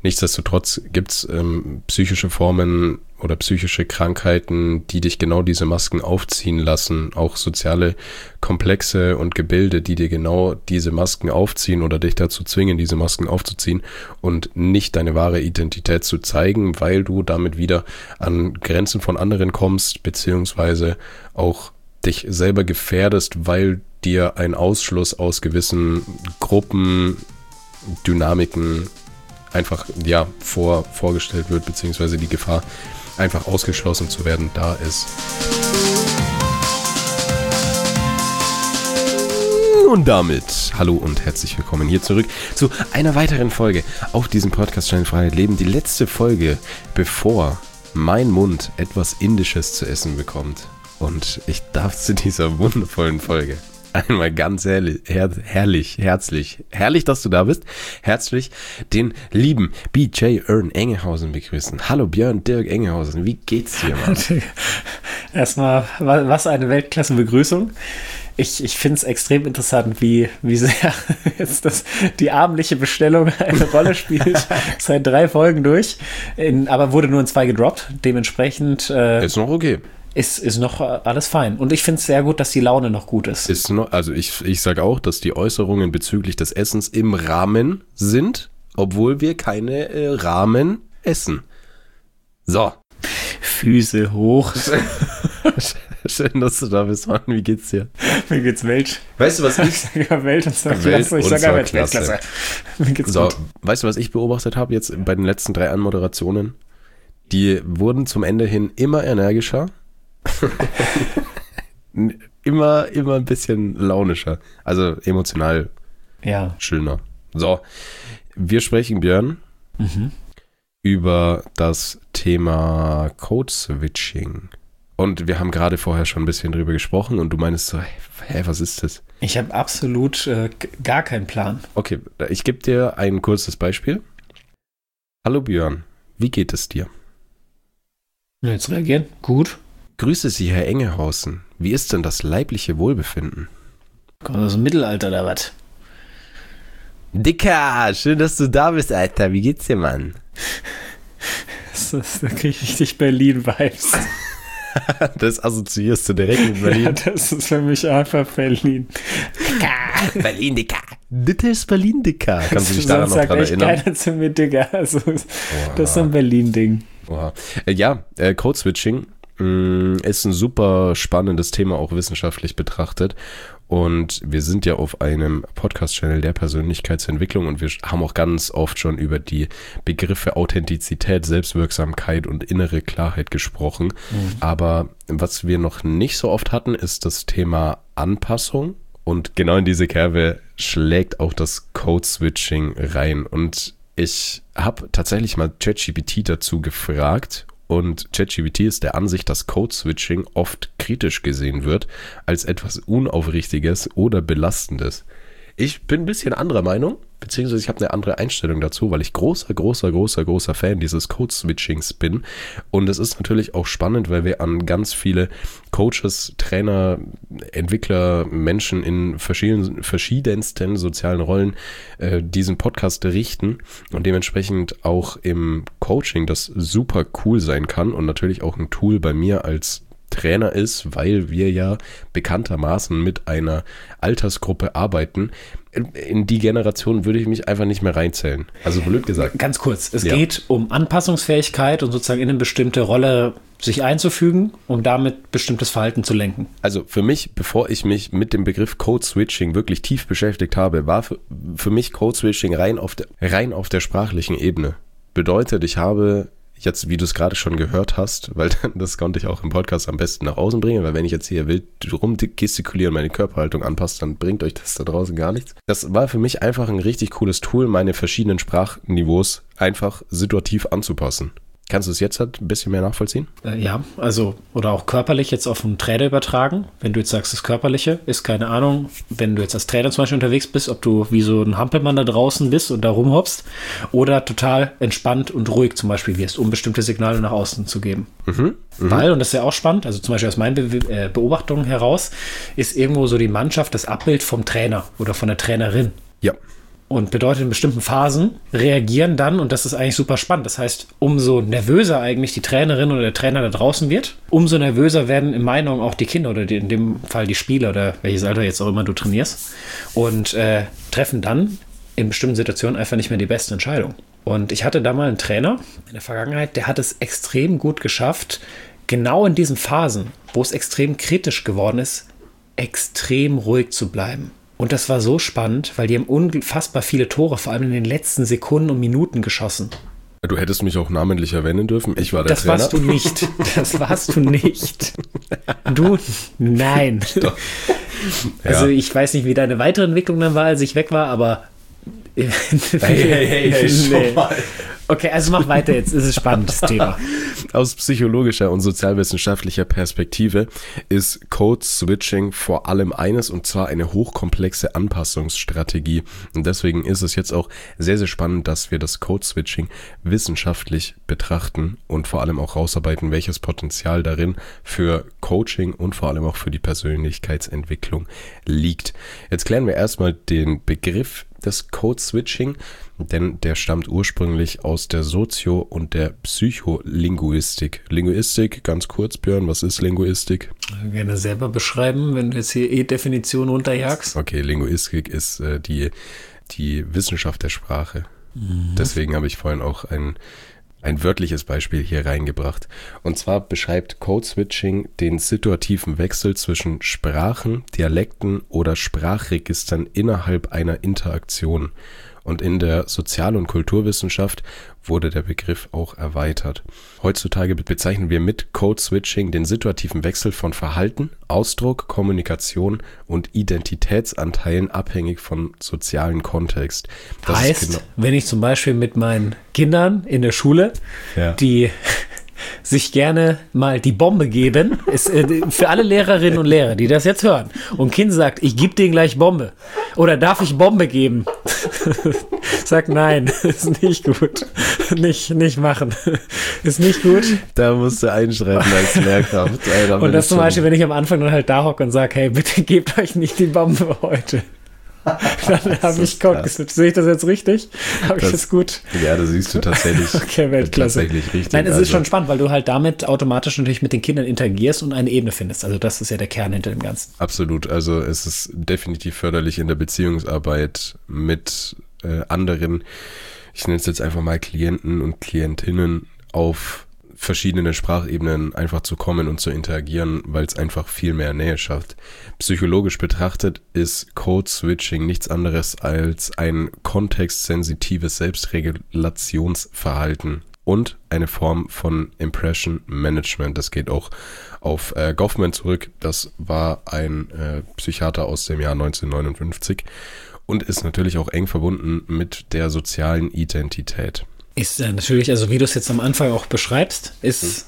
Nichtsdestotrotz gibt es psychische Formen oder psychische Krankheiten, die dich genau diese Masken aufziehen lassen. Auch soziale Komplexe und Gebilde, die dir genau diese Masken aufziehen oder dich dazu zwingen, diese Masken aufzuziehen und nicht deine wahre Identität zu zeigen, weil du damit wieder an Grenzen von anderen kommst, beziehungsweise auch dich selber gefährdest, weil dir ein Ausschluss aus gewissen Gruppen, Dynamiken einfach vorgestellt wird, beziehungsweise die Gefahr, einfach ausgeschlossen zu werden, da ist. Und damit hallo und herzlich willkommen hier zurück zu einer weiteren Folge auf diesem Podcast-Channel Freiheit Leben. Die letzte Folge, bevor mein Mund etwas Indisches zu essen bekommt. Und ich darf zu dieser wundervollen Folge einmal ganz herrlich, dass du da bist, herzlich den lieben BJ Ern Engehausen begrüßen. Hallo Björn Dirk Engehausen, wie geht's dir, Mann? Erstmal, was eine Weltklasse-Begrüßung. Ich finde es extrem interessant, wie sehr jetzt die abendliche Bestellung eine Rolle spielt. Seit 3 Folgen durch, aber wurde nur in 2 gedroppt. Dementsprechend ist noch okay. Ist noch alles fein. Und ich finde es sehr gut, dass die Laune noch gut ist. Ich sage auch, dass die Äußerungen bezüglich des Essens im Rahmen sind, obwohl wir keine Rahmen essen. So. Füße hoch. Schön, dass du da bist, Mann. Wie geht's dir? Mir geht's Welt. Weißt du, was ich... Welt und zwar Klasse. Ich sage aber Weltklasse. Mir geht's gut. Weißt du, was ich beobachtet habe jetzt bei den letzten 3 Anmoderationen? Die wurden zum Ende hin immer energischer. immer ein bisschen launischer, also emotional schöner. So, wir sprechen, Björn, über das Thema Code-Switching. Und wir haben gerade vorher schon ein bisschen drüber gesprochen und du meinst so, hä, was ist das? Ich habe absolut gar keinen Plan. Okay, ich gebe dir ein kurzes Beispiel. Hallo Björn, wie geht es dir? Jetzt reagieren, gut. Grüße Sie, Herr Engehausen. Wie ist denn das leibliche Wohlbefinden? Kommt aus dem Mittelalter oder was? Dicker, schön, dass du da bist, Alter. Wie geht's dir, Mann? Da kriege ich richtig Berlin-Vibes. Das assoziierst du direkt mit Berlin? Ja, das ist für mich einfach Berlin. Berlin, Dicker. Das ist Berlin, Dicker. Kannst du dich daran noch dran erinnern? Keiner zu mir, Dicker. Also, das ist so ein Berlin-Ding. Code-Switching ist ein super spannendes Thema, auch wissenschaftlich betrachtet. Und wir sind ja auf einem Podcast-Channel der Persönlichkeitsentwicklung und wir haben auch ganz oft schon über die Begriffe Authentizität, Selbstwirksamkeit und innere Klarheit gesprochen. Aber was wir noch nicht so oft hatten, ist das Thema Anpassung. Und genau in diese Kerbe schlägt auch das Code-Switching rein. Und ich habe tatsächlich mal ChatGPT dazu gefragt. Und ChatGPT ist der Ansicht, dass Code-Switching oft kritisch gesehen wird als etwas Unaufrichtiges oder Belastendes. Ich bin ein bisschen anderer Meinung, beziehungsweise ich habe eine andere Einstellung dazu, weil ich großer Fan dieses Code-Switchings bin. Und es ist natürlich auch spannend, weil wir an ganz viele Coaches, Trainer, Entwickler, Menschen in verschiedensten sozialen Rollen diesen Podcast richten und dementsprechend auch im Coaching das super cool sein kann und natürlich auch ein Tool bei mir als Trainer ist, weil wir ja bekanntermaßen mit einer Altersgruppe arbeiten. In die Generation würde ich mich einfach nicht mehr reinzählen. Also blöd gesagt. Ganz kurz, es geht um Anpassungsfähigkeit und sozusagen in eine bestimmte Rolle sich einzufügen, um damit bestimmtes Verhalten zu lenken. Also für mich, bevor ich mich mit dem Begriff Code-Switching wirklich tief beschäftigt habe, war für mich Code-Switching rein auf der sprachlichen Ebene. Bedeutet, ich habe jetzt, wie du es gerade schon gehört hast, weil das konnte ich auch im Podcast am besten nach außen bringen, weil wenn ich jetzt hier wild rumgestikuliere und meine Körperhaltung anpasse, dann bringt euch das da draußen gar nichts. Das war für mich einfach ein richtig cooles Tool, meine verschiedenen Sprachniveaus einfach situativ anzupassen. Kannst du es jetzt halt ein bisschen mehr nachvollziehen? Ja, also, oder auch körperlich jetzt auf einen Trainer übertragen. Wenn du jetzt sagst, das Körperliche ist, keine Ahnung, wenn du jetzt als Trainer zum Beispiel unterwegs bist, ob du wie so ein Hampelmann da draußen bist und da rumhoppst oder total entspannt und ruhig zum Beispiel wirst, um bestimmte Signale nach außen zu geben. Weil, und das ist ja auch spannend, also zum Beispiel aus meinen Beobachtungen heraus, ist irgendwo so die Mannschaft das Abbild vom Trainer oder von der Trainerin. Ja. und bedeutet in bestimmten Phasen, reagieren dann, und das ist eigentlich super spannend. Das heißt, umso nervöser eigentlich die Trainerin oder der Trainer da draußen wird, umso nervöser werden in meinen Augen auch die Kinder oder in dem Fall die Spieler oder welches Alter jetzt auch immer du trainierst und treffen dann in bestimmten Situationen einfach nicht mehr die beste Entscheidung. Und ich hatte da mal einen Trainer in der Vergangenheit, der hat es extrem gut geschafft, genau in diesen Phasen, wo es extrem kritisch geworden ist, extrem ruhig zu bleiben. Und das war so spannend, weil die haben unfassbar viele Tore, vor allem in den letzten Sekunden und Minuten geschossen. Du hättest mich auch namentlich erwähnen dürfen. Ich war der Trainer. Das warst du nicht. Das warst du nicht. Du, nein. Doch. Also ich weiß nicht, wie deine weitere Entwicklung dann war, als ich weg war, aber hey, schon mal. Okay, also mach weiter jetzt, ist es spannend, das Thema. Aus psychologischer und sozialwissenschaftlicher Perspektive ist Code-Switching vor allem eines, und zwar eine hochkomplexe Anpassungsstrategie. Und deswegen ist es jetzt auch sehr, sehr spannend, dass wir das Code-Switching wissenschaftlich betrachten und vor allem auch rausarbeiten, welches Potenzial darin für Coaching und vor allem auch für die Persönlichkeitsentwicklung liegt. Jetzt klären wir erstmal den Begriff des Code-Switching, denn der stammt ursprünglich aus der Sozio- und der Psycholinguistik. Linguistik, ganz kurz, Björn, was ist Linguistik? Gerne selber beschreiben, wenn du jetzt hier Definition runterjagst. Okay, Linguistik ist die Wissenschaft der Sprache. Deswegen habe ich vorhin auch ein wörtliches Beispiel hier reingebracht. Und zwar beschreibt Code-Switching den situativen Wechsel zwischen Sprachen, Dialekten oder Sprachregistern innerhalb einer Interaktion. Und in der Sozial- und Kulturwissenschaft wurde der Begriff auch erweitert. Heutzutage bezeichnen wir mit Code-Switching den situativen Wechsel von Verhalten, Ausdruck, Kommunikation und Identitätsanteilen abhängig vom sozialen Kontext. Das heißt, wenn ich zum Beispiel mit meinen Kindern in der Schule, die sich gerne mal die Bombe geben, ist für alle Lehrerinnen und Lehrer, die das jetzt hören, und ein Kind sagt, ich gebe denen gleich Bombe oder darf ich Bombe geben? Sag nein, ist nicht gut. Nicht machen. Ist nicht gut. Da musst du einschreiten als Lehrkraft. Und das zum Beispiel, wenn ich am Anfang dann halt da hocke und sage, hey, bitte gebt euch nicht die Bombe heute. Dann habe ich Code geswitcht. Sehe ich das jetzt richtig? Habe ich das gut? Ja, das siehst du tatsächlich. Okay, Weltklasse. Tatsächlich richtig. Nein, es ist schon spannend, weil du halt damit automatisch natürlich mit den Kindern interagierst und eine Ebene findest. Also das ist ja der Kern hinter dem Ganzen. Absolut. Also es ist definitiv förderlich in der Beziehungsarbeit mit anderen, ich nenne es jetzt einfach mal Klienten und Klientinnen, auf verschiedene Sprachebenen einfach zu kommen und zu interagieren, weil es einfach viel mehr Nähe schafft. Psychologisch betrachtet ist Code-Switching nichts anderes als ein kontextsensitives Selbstregulationsverhalten und eine Form von Impression Management. Das geht auch auf Goffman zurück. Das war ein Psychiater aus dem Jahr 1959 und ist natürlich auch eng verbunden mit der sozialen Identität. Ist natürlich, also wie du es jetzt am Anfang auch beschreibst, ist...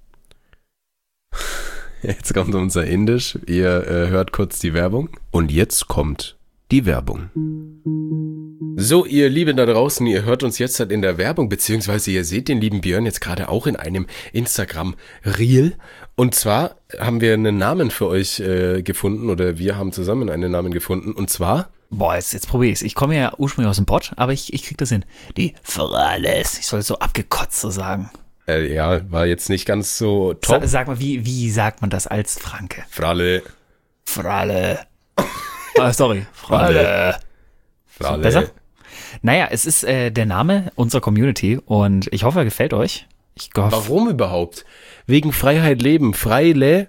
Jetzt kommt unser Indisch. Ihr hört kurz die Werbung. Und jetzt kommt die Werbung. So, ihr Lieben da draußen, ihr hört uns jetzt halt in der Werbung, beziehungsweise ihr seht den lieben Björn jetzt gerade auch in einem Instagram-Reel. Und zwar haben wir einen Namen für euch gefunden, oder wir haben zusammen einen Namen gefunden, und zwar... Boah, jetzt probiere ich's. Ich komme ja ursprünglich aus dem Pott, aber ich krieg das hin. Die Frales. Ich soll es so abgekotzt so sagen. Ja, war jetzt nicht ganz so top. Sag mal, wie sagt man das als Franke? Frale. Sorry. Frale. Besser? Naja, es ist der Name unserer Community und ich hoffe, er gefällt euch. Warum überhaupt? Wegen Freiheit leben. Freile.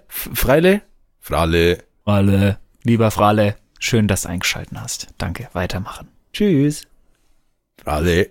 Lieber Frale. Schön, dass du eingeschalten hast. Danke, weitermachen. Tschüss. Frale.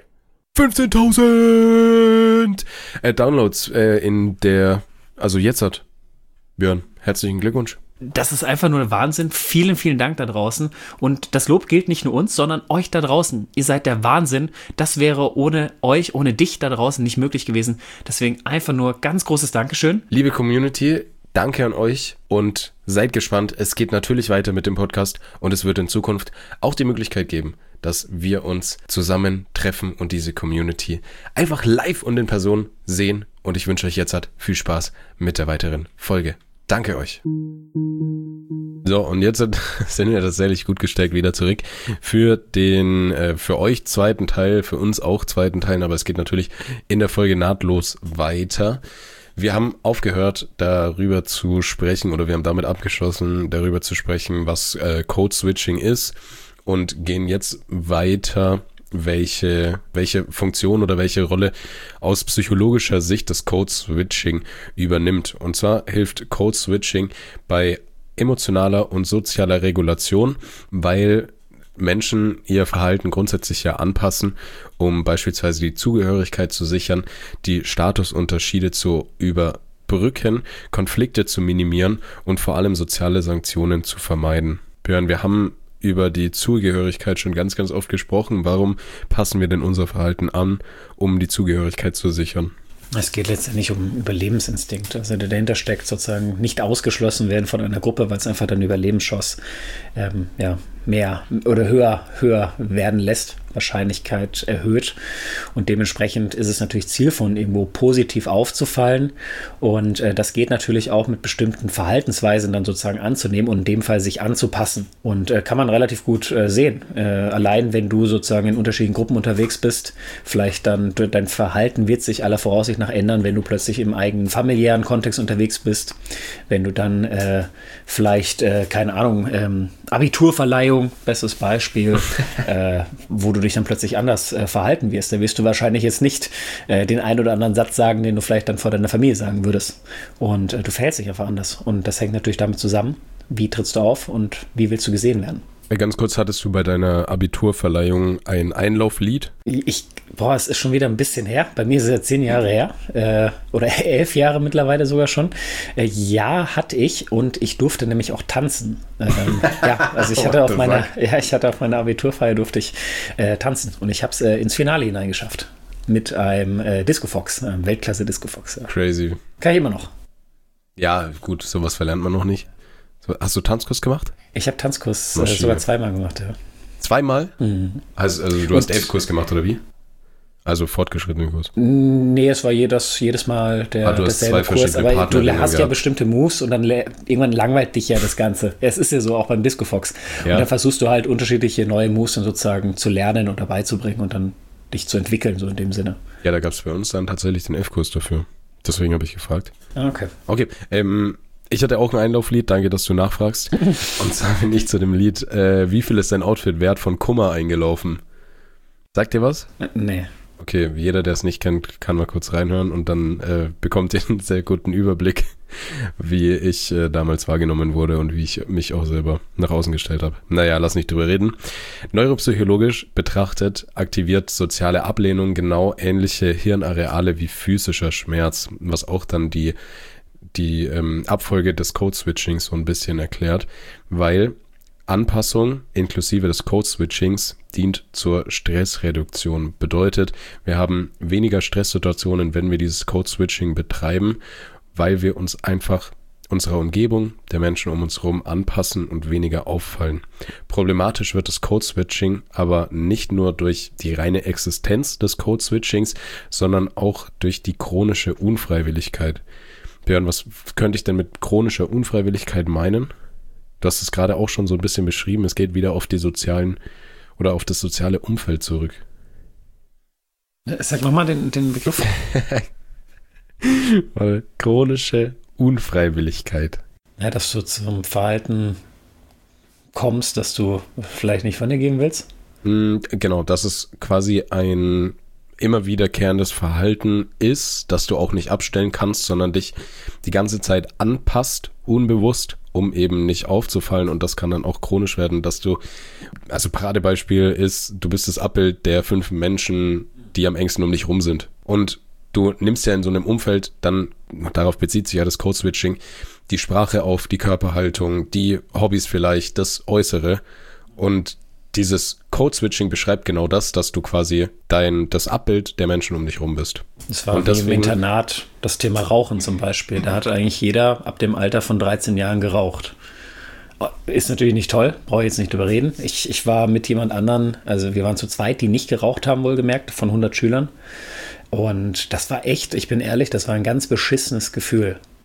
15.000 Downloads in der, also jetzt hat Björn, herzlichen Glückwunsch. Das ist einfach nur Wahnsinn. Vielen, vielen Dank da draußen. Und das Lob gilt nicht nur uns, sondern euch da draußen. Ihr seid der Wahnsinn. Das wäre ohne euch, ohne dich da draußen nicht möglich gewesen. Deswegen einfach nur ganz großes Dankeschön. Liebe Community, danke an euch und seid gespannt. Es geht natürlich weiter mit dem Podcast und es wird in Zukunft auch die Möglichkeit geben, dass wir uns zusammen treffen und diese Community einfach live und in Person sehen. Und ich wünsche euch jetzt viel Spaß mit der weiteren Folge. Danke euch. So, und jetzt sind wir tatsächlich gut gesteckt wieder zurück für euch zweiten Teil, für uns auch zweiten Teil, aber es geht natürlich in der Folge nahtlos weiter. Wir haben aufgehört, darüber zu sprechen, oder wir haben damit abgeschlossen, darüber zu sprechen, was Code-Switching ist, und gehen jetzt weiter, welche Funktion oder welche Rolle aus psychologischer Sicht das Code-Switching übernimmt. Und zwar hilft Code-Switching bei emotionaler und sozialer Regulation, weil Menschen ihr Verhalten grundsätzlich ja anpassen, um beispielsweise die Zugehörigkeit zu sichern, die Statusunterschiede zu überbrücken, Konflikte zu minimieren und vor allem soziale Sanktionen zu vermeiden. Björn, wir haben über die Zugehörigkeit schon ganz, ganz oft gesprochen. Warum passen wir denn unser Verhalten an, um die Zugehörigkeit zu sichern? Es geht letztendlich um Überlebensinstinkt. Also der dahinter steckt sozusagen nicht ausgeschlossen werden von einer Gruppe, weil es einfach dann Überlebenschance mehr oder höher werden lässt, Wahrscheinlichkeit erhöht. Und dementsprechend ist es natürlich Ziel von irgendwo positiv aufzufallen. Und das geht natürlich auch mit bestimmten Verhaltensweisen dann sozusagen anzunehmen und in dem Fall sich anzupassen. Und kann man relativ gut sehen. Allein wenn du sozusagen in unterschiedlichen Gruppen unterwegs bist, vielleicht dann dein Verhalten wird sich aller Voraussicht nach ändern, wenn du plötzlich im eigenen familiären Kontext unterwegs bist. Wenn du dann keine Ahnung, Abiturverleihung, bestes Beispiel, wo du dich dann plötzlich anders verhalten wirst. Da wirst du wahrscheinlich jetzt nicht den einen oder anderen Satz sagen, den du vielleicht dann vor deiner Familie sagen würdest. Und du verhältst dich einfach anders. Und das hängt natürlich damit zusammen, wie trittst du auf und wie willst du gesehen werden. Ganz kurz, hattest du bei deiner Abiturverleihung ein Einlauflied? Es ist schon wieder ein bisschen her. Bei mir ist es ja 10 Jahre her. Oder 11 Jahre mittlerweile sogar schon. Ja, hatte ich. Und ich durfte nämlich auch tanzen. Ich hatte auf meiner Abiturfeier durfte ich tanzen. Und ich habe es ins Finale hineingeschafft. Mit einem Disco Fox, einem Weltklasse-Disco Fox. Ja. Crazy. Kann ich immer noch. Ja, gut, sowas verlernt man noch nicht. Hast du Tanzkurs gemacht? Ich habe Tanzkurs sogar 2-mal gemacht, ja. 2-mal? Mhm. Also du hast 11-Kurs gemacht, oder wie? Also fortgeschrittenen Kurs? Nee, es war jedes Mal derselbe Kurs, aber du hast ja bestimmte Moves und dann irgendwann langweilt dich ja das Ganze. Es ist ja so, auch beim Disco Fox. Ja. Und dann versuchst du halt unterschiedliche neue Moves dann sozusagen zu lernen und dabei zu bringen und dann dich zu entwickeln, so in dem Sinne. Ja, da gab es bei uns dann tatsächlich den F-Kurs dafür. Deswegen habe ich gefragt. Okay. Okay, ich hatte auch ein Einlauflied, danke, dass du nachfragst. Und zwar bin ich zu dem Lied, wie viel ist dein Outfit wert, von Kummer eingelaufen. Sagt dir was? Nee. Okay, jeder, der es nicht kennt, kann mal kurz reinhören und dann bekommt ihr einen sehr guten Überblick, wie ich damals wahrgenommen wurde und wie ich mich auch selber nach außen gestellt habe. Naja, lass nicht drüber reden. Neuropsychologisch betrachtet aktiviert soziale Ablehnung genau ähnliche Hirnareale wie physischer Schmerz, was auch dann die Abfolge des Code-Switchings so ein bisschen erklärt, weil Anpassung inklusive des Code-Switchings dient zur Stressreduktion. Bedeutet, wir haben weniger Stresssituationen, wenn wir dieses Code-Switching betreiben, weil wir uns einfach unserer Umgebung, der Menschen um uns herum anpassen und weniger auffallen. Problematisch wird das Code-Switching aber nicht nur durch die reine Existenz des Code-Switchings, sondern auch durch die chronische Unfreiwilligkeit. Björn, was könnte ich denn mit chronischer Unfreiwilligkeit meinen? Du hast es gerade auch schon so ein bisschen beschrieben. Es geht wieder auf die sozialen oder auf das soziale Umfeld zurück. Sag nochmal den Begriff. Chronische Unfreiwilligkeit. Ja, dass du zum Verhalten kommst, das du vielleicht nicht von dir geben willst? Genau, dass es quasi ein immer wiederkehrendes Verhalten ist, das du auch nicht abstellen kannst, sondern dich die ganze Zeit anpasst, unbewusst, um eben nicht aufzufallen, und das kann dann auch chronisch werden, dass du, also Paradebeispiel ist, du bist das Abbild der 5 Menschen, die am engsten um dich rum sind, und du nimmst ja in so einem Umfeld dann, darauf bezieht sich ja das Code-Switching, die Sprache auf, die Körperhaltung, die Hobbys vielleicht, das Äußere, und dieses Code-Switching beschreibt genau das, dass du quasi das Abbild der Menschen um dich rum bist. Das war wie im Internat das Thema Rauchen zum Beispiel. Da hat eigentlich jeder ab dem Alter von 13 Jahren geraucht. Ist natürlich nicht toll, brauche ich jetzt nicht drüber reden. Ich war mit jemand anderen, also wir waren zu zweit, die nicht geraucht haben, wohlgemerkt, von 100 Schülern. Und das war echt, ich bin ehrlich, das war ein ganz beschissenes Gefühl.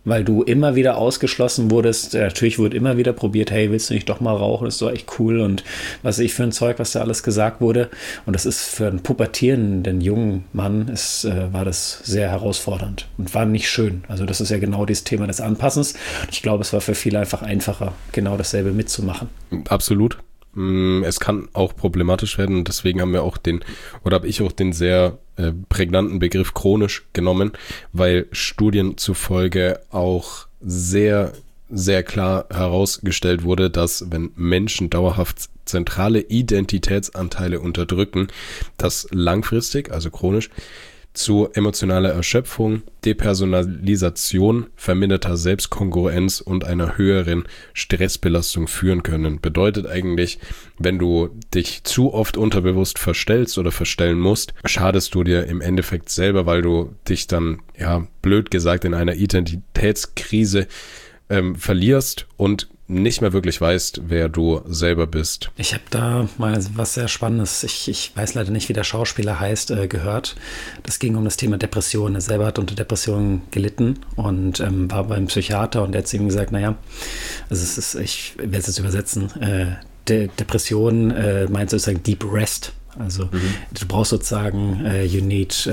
weil du immer wieder ausgeschlossen wurdest. Natürlich wurde immer wieder probiert, hey, willst du nicht doch mal rauchen? Das ist doch echt cool und was weiß ich für ein Zeug, was da alles gesagt wurde. Und das ist für einen pubertierenden jungen Mann, war das sehr herausfordernd und war nicht schön. Also das ist ja genau dieses Thema des Anpassens. Ich glaube, es war für viele einfach einfacher, genau dasselbe mitzumachen. Absolut. Es kann auch problematisch werden und deswegen habe ich auch den sehr prägnanten Begriff chronisch genommen, weil Studien zufolge auch sehr, sehr klar herausgestellt wurde, dass wenn Menschen dauerhaft zentrale Identitätsanteile unterdrücken, das langfristig, also chronisch, zu emotionaler Erschöpfung, Depersonalisation, verminderter Selbstkongruenz und einer höheren Stressbelastung führen können. Bedeutet eigentlich, wenn du dich zu oft unterbewusst verstellst oder verstellen musst, schadest du dir im Endeffekt selber, weil du dich dann, ja, blöd gesagt, in einer Identitätskrise verlierst und nicht mehr wirklich weißt, wer du selber bist. Ich habe da mal was sehr Spannendes, ich weiß leider nicht, wie der Schauspieler heißt, gehört. Das ging um das Thema Depressionen. Er selber hat unter Depressionen gelitten und war beim Psychiater und der hat zu ihm gesagt, naja, also ich werde es jetzt übersetzen, Depression meint sozusagen Deep Rest. Also du brauchst sozusagen, you need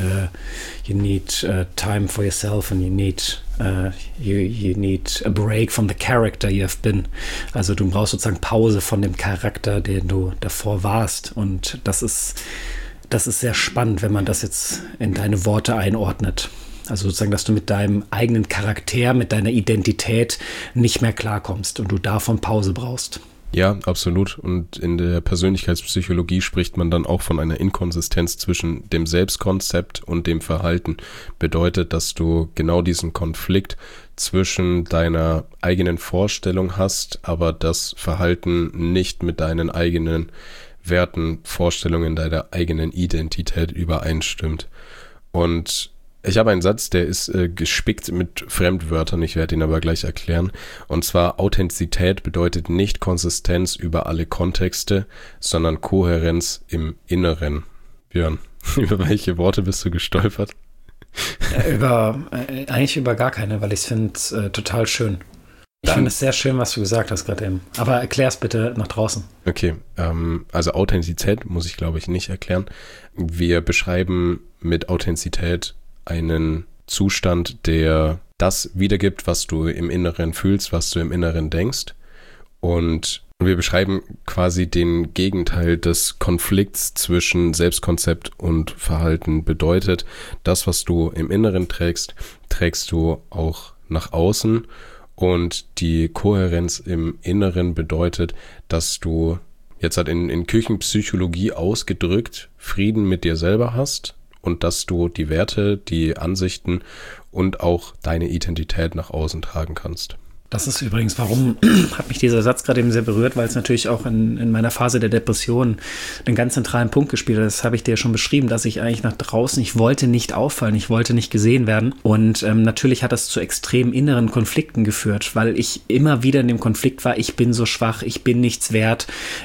time for yourself and you need a break from the character you have been. Also du brauchst sozusagen Pause von dem Charakter, den du davor warst. Und das ist sehr spannend, wenn man das jetzt in deine Worte einordnet. Also sozusagen, dass du mit deinem eigenen Charakter, mit deiner Identität nicht mehr klarkommst und du davon Pause brauchst. Ja, absolut. Und in der Persönlichkeitspsychologie spricht man dann auch von einer Inkonsistenz zwischen dem Selbstkonzept und dem Verhalten. Bedeutet, dass du genau diesen Konflikt zwischen deiner eigenen Vorstellung hast, aber das Verhalten nicht mit deinen eigenen Werten, Vorstellungen, deiner eigenen Identität übereinstimmt. Und ich habe einen Satz, der ist gespickt mit Fremdwörtern, ich werde ihn aber gleich erklären. Und zwar, Authentizität bedeutet nicht Konsistenz über alle Kontexte, sondern Kohärenz im Inneren. Björn, über welche Worte bist du gestolpert? Eigentlich über gar keine, weil ich es finde total schön. Ich finde es sehr schön, was du gesagt hast gerade eben. Aber erklär es bitte nach draußen. Okay, also Authentizität muss ich, glaube ich, nicht erklären. Wir beschreiben mit Authentizität einen Zustand, der das wiedergibt, was du im Inneren fühlst, was du im Inneren denkst. Und wir beschreiben quasi den Gegenteil des Konflikts zwischen Selbstkonzept und Verhalten. Bedeutet, das, was du im Inneren trägst, trägst du auch nach außen. Und die Kohärenz im Inneren bedeutet, dass du jetzt halt in Küchenpsychologie ausgedrückt Frieden mit dir selber hast. Und dass du die Werte, die Ansichten und auch deine Identität nach außen tragen kannst. Das ist übrigens, warum hat mich dieser Satz gerade eben sehr berührt, weil es natürlich auch in meiner Phase der Depression einen ganz zentralen Punkt gespielt hat. Das habe ich dir ja schon beschrieben, dass ich eigentlich nach draußen, ich wollte nicht auffallen, ich wollte nicht gesehen werden. Und natürlich hat das zu extremen inneren Konflikten geführt, weil ich immer wieder in dem Konflikt war, ich bin so schwach, ich bin nichts wert.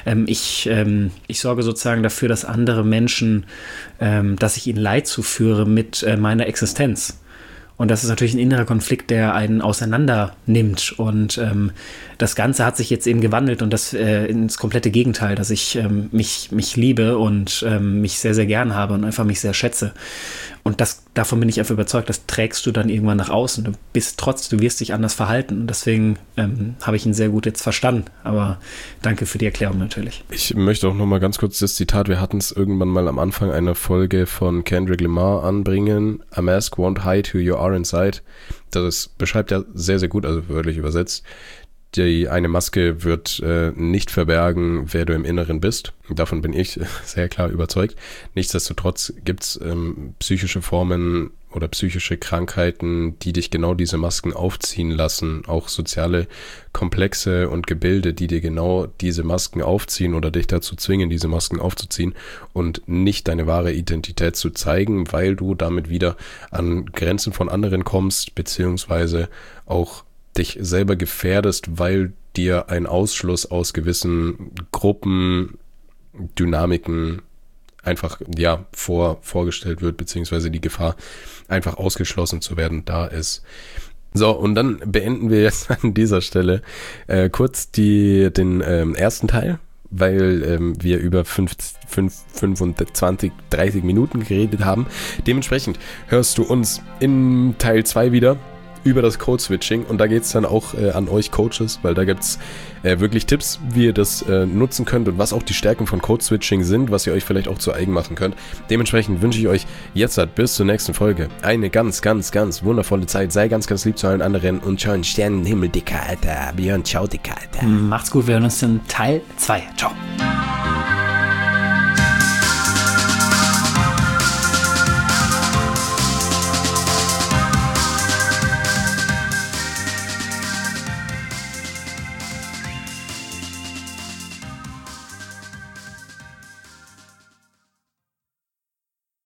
Ich sorge sozusagen dafür, dass andere Menschen, dass ich ihnen Leid zuführe mit meiner Existenz. Und das ist natürlich ein innerer Konflikt, der einen auseinander nimmt. Und das Ganze hat sich jetzt eben gewandelt und das ins komplette Gegenteil, dass ich mich liebe und mich sehr, sehr gern habe und einfach mich sehr schätze. Und davon bin ich einfach überzeugt, das trägst du dann irgendwann nach außen. Du wirst dich anders verhalten. Und deswegen habe ich ihn sehr gut jetzt verstanden. Aber danke für die Erklärung natürlich. Ich möchte auch nochmal ganz kurz das Zitat, wir hatten es irgendwann mal am Anfang einer Folge von Kendrick Lamar anbringen. A mask won't hide who you are inside. Das beschreibt ja sehr, sehr gut, also wörtlich übersetzt. Eine Maske wird nicht verbergen, wer du im Inneren bist. Davon bin ich sehr klar überzeugt. Nichtsdestotrotz gibt es psychische Formen oder psychische Krankheiten, die dich genau diese Masken aufziehen lassen. Auch soziale Komplexe und Gebilde, die dir genau diese Masken aufziehen oder dich dazu zwingen, diese Masken aufzuziehen und nicht deine wahre Identität zu zeigen, weil du damit wieder an Grenzen von anderen kommst, beziehungsweise auch dich selber gefährdest, weil dir ein Ausschluss aus gewissen Gruppen, Dynamiken einfach vorgestellt wird, beziehungsweise die Gefahr, einfach ausgeschlossen zu werden, da ist. So, und dann beenden wir jetzt an dieser Stelle kurz den ersten Teil, weil wir über 25, 30 Minuten geredet haben. Dementsprechend hörst du uns in Teil 2 wieder über das Code-Switching und da geht es dann auch an euch Coaches, weil da gibt es wirklich Tipps, wie ihr das nutzen könnt und was auch die Stärken von Code-Switching sind, was ihr euch vielleicht auch zu eigen machen könnt. Dementsprechend wünsche ich euch jetzt bis zur nächsten Folge eine ganz, ganz, ganz wundervolle Zeit. Sei ganz, ganz lieb zu allen anderen und schau einen Sternenhimmel, Dicker, Alter. Björn, ciao, Dicker, Alter. Macht's gut, wir hören uns in Teil 2. Ciao.